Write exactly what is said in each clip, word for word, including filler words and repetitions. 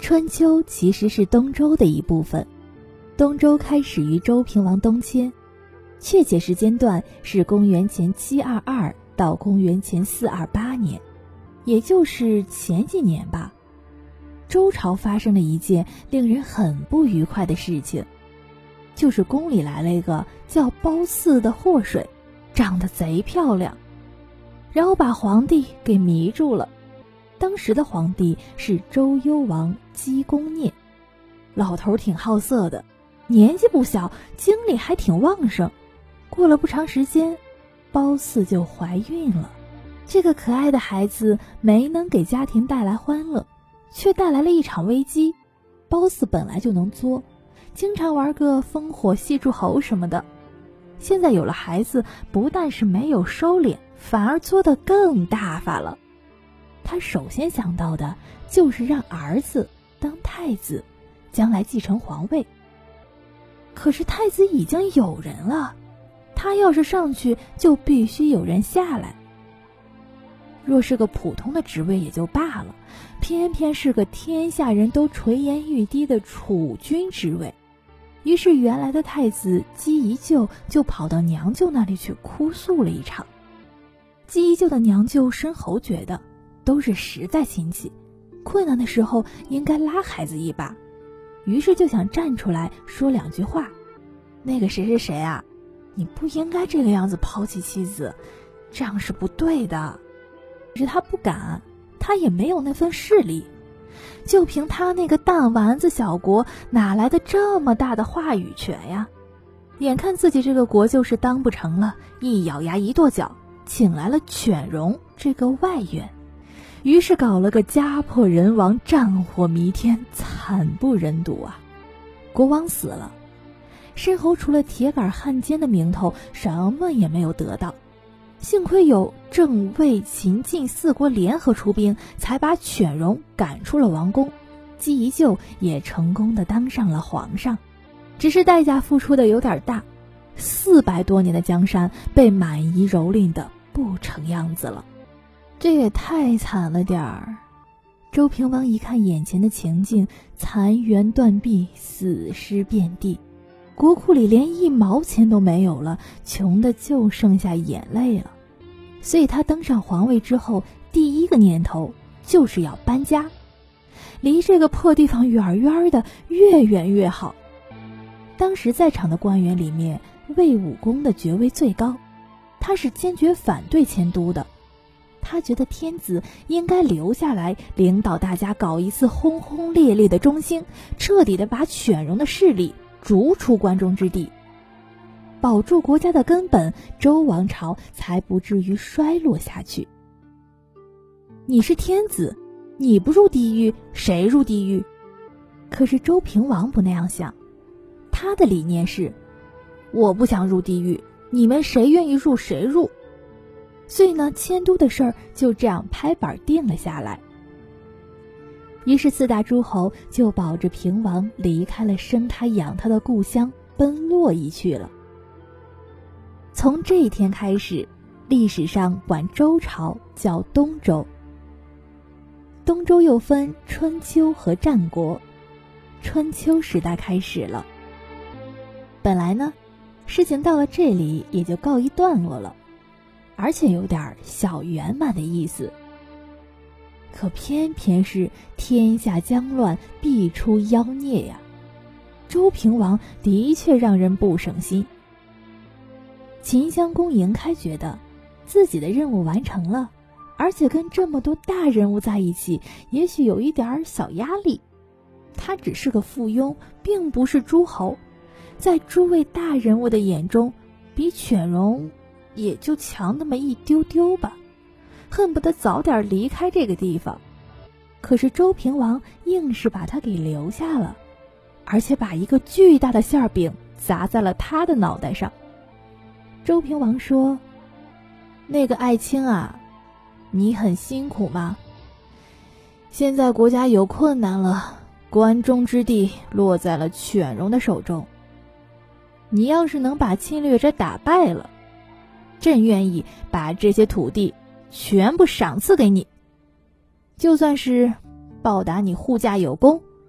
春秋其实是东周的一部分，东周开始于周平王东迁，确切时间段是公元前七二二到公元前四二八年，也就是前几年吧。周朝发生了一件令人很不愉快的事情，就是宫里来了一个叫褒姒的祸水，长得贼漂亮，然后把皇帝给迷住了。当时的皇帝是周幽王姬公聂，老头挺好色的，年纪不小，精力还挺旺盛。过了不长时间，褒姒就怀孕了。这个可爱的孩子没能给家庭带来欢乐，却带来了一场危机。褒姒本来就能作，经常玩个烽火戏诸侯什么的，现在有了孩子，不但是没有收敛，反而作得更大发了。他首先想到的就是让儿子当太子，将来继承皇位。可是太子已经有人了，他要是上去就必须有人下来。若是个普通的职位也就罢了，偏偏是个天下人都垂涎欲滴的储君之位。于是原来的太子姬宜臼就跑到娘舅那里去哭诉了一场。姬宜臼的娘舅申侯觉得都是实在亲戚，困难的时候应该拉孩子一把，于是就想站出来说两句话。那个谁谁谁啊，你不应该这个样子抛弃妻子，这样是不对的。可是他不敢，他也没有那份势力，就凭他那个弹丸子小国，哪来的这么大的话语权呀？眼看自己这个国就是当不成了，一咬牙一跺脚，请来了犬戎这个外援，于是搞了个家破人亡，战火弥天，惨不忍睹啊！国王死了，申侯除了铁杆汉奸的名头，什么也没有得到。幸亏有郑魏秦晋四国联合出兵，才把犬戎赶出了王宫，姬宜臼也成功的当上了皇上。只是代价付出的有点大，四百多年的江山被满夷蹂躏的不成样子了。这也太惨了点儿。周平王一看眼前的情境，残垣断壁，死尸遍地，国库里连一毛钱都没有了，穷的就剩下眼泪了。所以他登上皇位之后，第一个念头就是要搬家，离这个破地方远远的，越远越好。当时在场的官员里面，魏武公的爵位最高，他是坚决反对迁都的。他觉得天子应该留下来领导大家搞一次轰轰烈烈的中兴，彻底的把犬戎的势力逐出关中之地，保住国家的根本，周王朝才不至于衰落下去。你是天子，你不入地狱，谁入地狱？可是周平王不那样想，他的理念是，我不想入地狱，你们谁愿意入谁入。所以呢，迁都的事儿就这样拍板定了下来。于是四大诸侯就保着平王离开了生他养他的故乡，奔洛邑去了。从这一天开始，历史上管周朝叫东周。东周又分春秋和战国，春秋时代开始了。本来呢，事情到了这里也就告一段落了，而且有点小圆满的意思。可偏偏是天下将乱，必出妖孽呀！周平王的确让人不省心。秦襄公嬴开觉得自己的任务完成了，而且跟这么多大人物在一起，也许有一点小压力。他只是个附庸，并不是诸侯，在诸位大人物的眼中，比犬戎也就强那么一丢丢吧，恨不得早点离开这个地方。可是周平王硬是把他给留下了，而且把一个巨大的馅饼砸在了他的脑袋上。周平王说，那个爱卿啊，你很辛苦吗？现在国家有困难了，关中之地落在了犬戎的手中，你要是能把侵略者打败了，朕愿意把这些土地全部赏赐给你，就算是报答你护驾有功，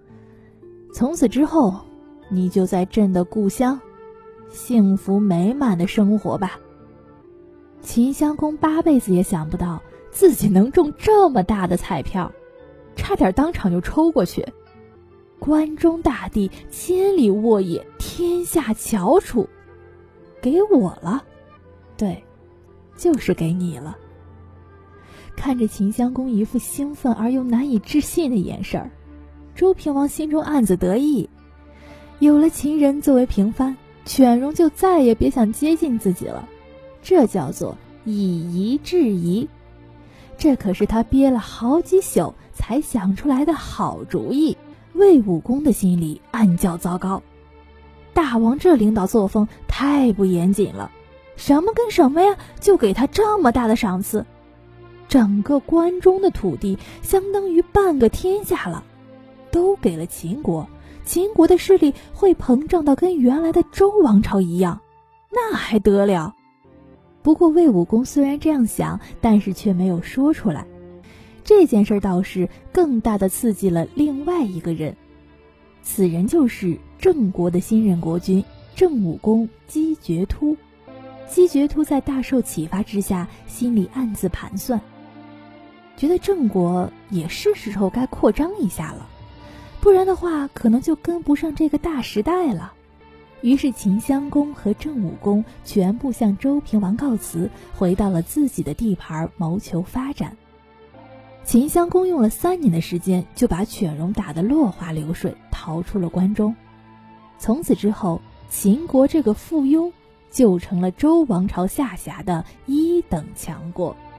从此之后，你就在朕的故乡幸福美满的生活吧。秦襄公八辈子也想不到自己能中这么大的彩票，差点当场就抽过去。关中大地千里沃野，天下翘楚，给我了，对，就是给你了。看着秦襄公一副兴奋而又难以置信的眼神儿，周平王心中暗自得意，有了秦人作为平番，犬戎就再也别想接近自己了，这叫做以夷制夷。这可是他憋了好几宿才想出来的好主意。魏武公的心里暗叫糟糕，大王这领导作风太不严谨了，什么跟什么呀，就给他这么大的赏赐，整个关中的土地相当于半个天下了，都给了秦国，秦国的势力会膨胀到跟原来的周王朝一样，那还得了。不过魏武公虽然这样想，但是却没有说出来。这件事倒是更大的刺激了另外一个人，此人就是郑国的新任国君郑武公姬觉突。姬觉突在大受启发之下，心里暗自盘算，觉得郑国也是时候该扩张一下了，不然的话可能就跟不上这个大时代了。于是秦襄公和郑武公全部向周平王告辞，回到了自己的地盘谋求发展。秦襄公用了三年的时间，就把犬戎打得落花流水，逃出了关中。从此之后，秦国这个附庸就成了周王朝下辖的一等强国。